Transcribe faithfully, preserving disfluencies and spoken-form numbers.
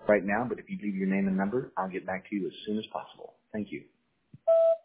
right now, but if you leave your name and number, I'll get back to you as soon as possible. Thank you.